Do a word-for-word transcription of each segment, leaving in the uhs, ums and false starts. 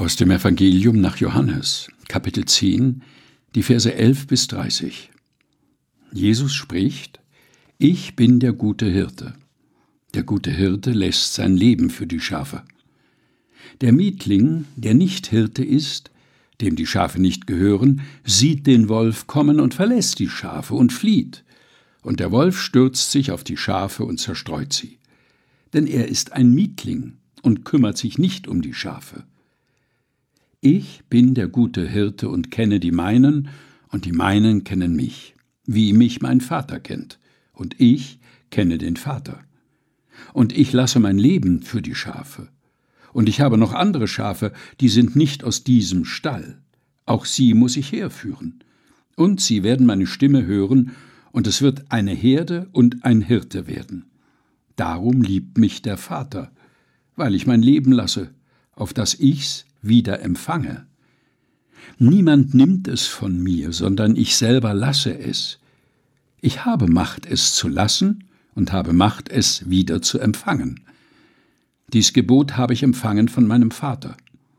Aus dem Evangelium nach Johannes, Kapitel zehn, die Verse elf bis dreißig. Jesus spricht: Ich bin der gute Hirte. Der gute Hirte lässt sein Leben für die Schafe. Der Mietling, der nicht Hirte ist, dem die Schafe nicht gehören, sieht den Wolf kommen und verlässt die Schafe und flieht. Und der Wolf stürzt sich auf die Schafe und zerstreut sie. Denn er ist ein Mietling und kümmert sich nicht um die Schafe. Ich bin der gute Hirte und kenne die meinen, und die meinen kennen mich, wie mich mein Vater kennt, und ich kenne den Vater. Und ich lasse mein Leben für die Schafe. Und ich habe noch andere Schafe, die sind nicht aus diesem Stall. Auch sie muss ich herführen. Und sie werden meine Stimme hören, und es wird eine Herde und ein Hirte werden. Darum liebt mich der Vater, weil ich mein Leben lasse, auf dass ich's wieder empfange. Niemand nimmt es von mir, sondern ich selber lasse es. Ich habe Macht, es zu lassen, und habe Macht, es wieder zu empfangen. Dies Gebot habe ich empfangen von meinem Vater.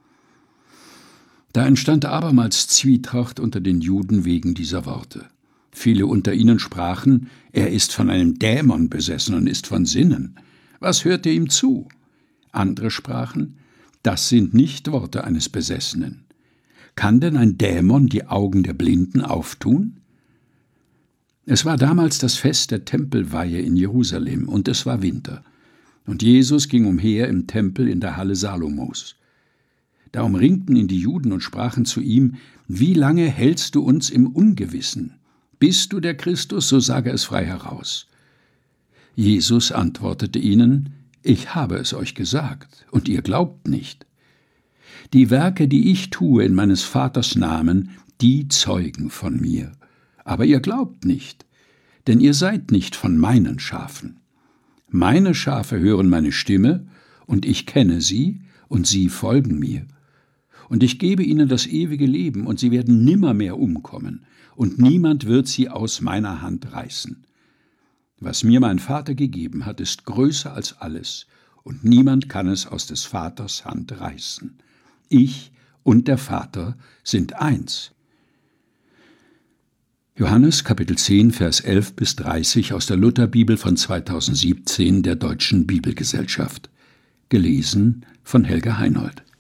Da entstand abermals Zwietracht unter den Juden wegen dieser Worte. Viele unter ihnen sprachen: Er ist von einem Dämon besessen und ist von Sinnen. Was hört ihr ihm zu? Andere sprachen: Das sind nicht Worte eines Besessenen. Kann denn ein Dämon die Augen der Blinden auftun? Es war damals das Fest der Tempelweihe in Jerusalem, und es war Winter. Und Jesus ging umher im Tempel in der Halle Salomos. Da umringten ihn die Juden und sprachen zu ihm: Wie lange hältst du uns im Ungewissen? Bist du der Christus, so sage es frei heraus. Jesus antwortete ihnen: Ich habe es euch gesagt, und ihr glaubt nicht. Die Werke, die ich tue in meines Vaters Namen, die zeugen von mir. Aber ihr glaubt nicht, denn ihr seid nicht von meinen Schafen. Meine Schafe hören meine Stimme, und ich kenne sie, und sie folgen mir. Und ich gebe ihnen das ewige Leben, und sie werden nimmermehr umkommen, und niemand wird sie aus meiner Hand reißen. Was mir mein Vater gegeben hat, ist größer als alles, und niemand kann es aus des Vaters Hand reißen. Ich und der Vater sind eins. Johannes Kapitel zehn, Vers elf bis dreißig aus der Lutherbibel von zweitausendsiebzehn der Deutschen Bibelgesellschaft. Gelesen von Helga Heinold.